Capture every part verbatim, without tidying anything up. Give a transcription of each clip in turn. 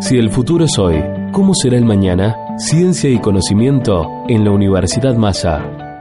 Si el futuro es hoy, ¿cómo será el mañana? Ciencia y conocimiento en la Universidad Massa.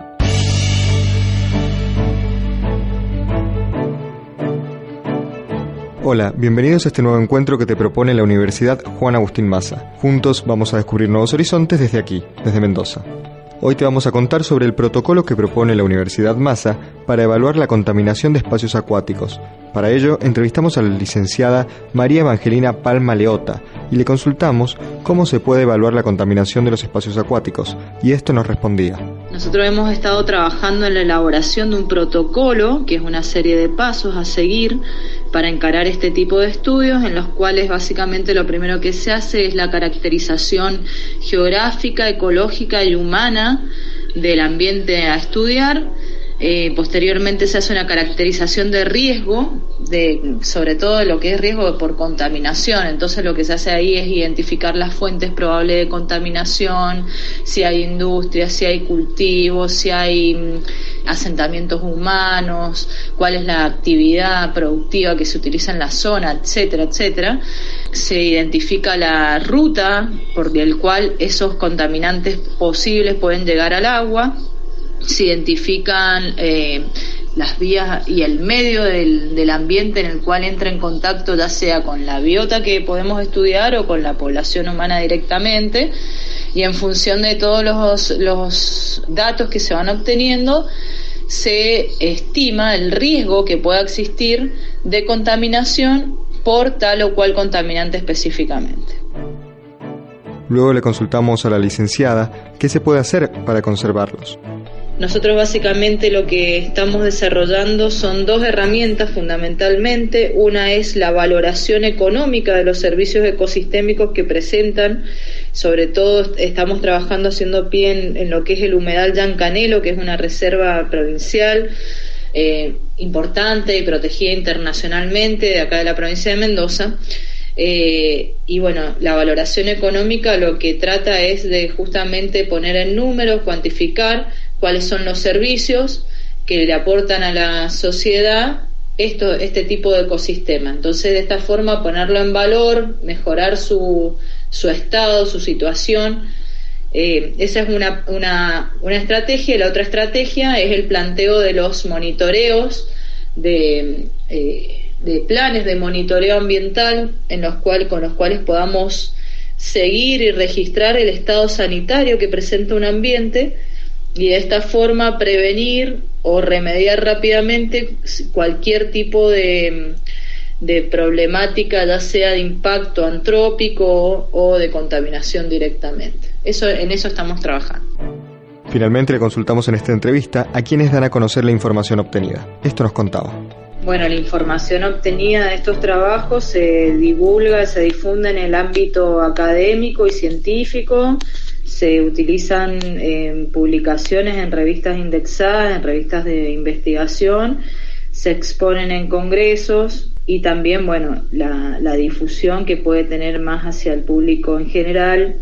Hola, bienvenidos a este nuevo encuentro que te propone la Universidad Juan Agustín Massa. Juntos vamos a descubrir nuevos horizontes desde aquí, desde Mendoza. Hoy te vamos a contar sobre el protocolo que propone la Universidad Massa para evaluar la contaminación de espacios acuáticos. Para ello, entrevistamos a la licenciada María Evangelina Palma Leota y le consultamos cómo se puede evaluar la contaminación de los espacios acuáticos, y esto nos respondía. Nosotros hemos estado trabajando en la elaboración de un protocolo, que es una serie de pasos a seguir para encarar este tipo de estudios, en los cuales básicamente lo primero que se hace es la caracterización geográfica, ecológica y humana del ambiente a estudiar. Eh, posteriormente se hace una caracterización de riesgo, de, sobre todo de lo que es riesgo por contaminación. Entonces lo que se hace ahí es identificar las fuentes probables de contaminación, si hay industria, si hay cultivos, si hay mm, asentamientos humanos, cuál es la actividad productiva que se utiliza en la zona, etcétera, etcétera. Se identifica la ruta por el cual esos contaminantes posibles pueden llegar al agua. Se identifican eh, las vías y el medio del, del ambiente en el cual entra en contacto, ya sea con la biota que podemos estudiar o con la población humana directamente, y en función de todos los, los datos que se van obteniendo se estima el riesgo que pueda existir de contaminación por tal o cual contaminante específicamente. Luego le consultamos a la licenciada qué se puede hacer para conservarlos. Nosotros básicamente lo que estamos desarrollando son dos herramientas fundamentalmente. Una es la valoración económica de los servicios ecosistémicos que presentan. Sobre todo estamos trabajando haciendo pie en, en lo que es el humedal Llancanelo, que es una reserva provincial eh, importante y protegida internacionalmente de acá de la provincia de Mendoza. Eh, y bueno, la valoración económica lo que trata es de justamente poner en números, cuantificar cuáles son los servicios que le aportan a la sociedad esto, este tipo de ecosistema. Entonces, de esta forma, ponerlo en valor, mejorar su, su estado, su situación. Eh, esa es una, una, una estrategia. Y la otra estrategia es el planteo de los monitoreos, de, eh, de planes de monitoreo ambiental en los cuales, con los cuales podamos seguir y registrar el estado sanitario que presenta un ambiente, y de esta forma prevenir o remediar rápidamente cualquier tipo de, de problemática, ya sea de impacto antrópico o, o de contaminación directamente. Eso, en eso estamos trabajando. Finalmente le consultamos en esta entrevista a quienes dan a conocer la información obtenida. Esto nos contaba. Bueno, la información obtenida de estos trabajos se divulga, se difunde en el ámbito académico y científico. Se utilizan eh, publicaciones en revistas indexadas, en revistas de investigación, se exponen en congresos y también, bueno, la, la difusión que puede tener más hacia el público en general,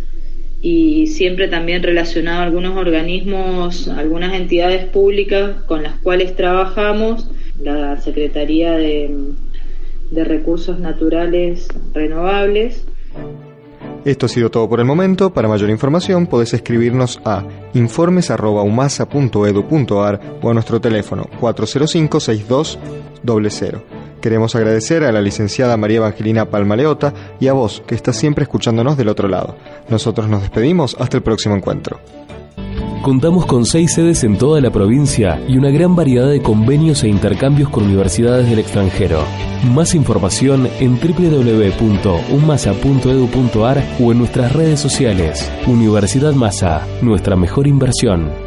y siempre también relacionado a algunos organismos, algunas entidades públicas con las cuales trabajamos, la Secretaría de, de Recursos Naturales Renovables. Esto ha sido todo por el momento. Para mayor información podés escribirnos a informes arroba umasa punto edu punto ar o a nuestro teléfono cuatro cero cinco seis dos cero cero. Queremos agradecer a la licenciada María Evangelina Palma Leota y a vos, que estás siempre escuchándonos del otro lado. Nosotros nos despedimos hasta el próximo encuentro. Contamos con seis sedes en toda la provincia y una gran variedad de convenios e intercambios con universidades del extranjero. Más información en doble u doble u doble u punto umasa punto edu punto ar o en nuestras redes sociales. Universidad Massa, nuestra mejor inversión.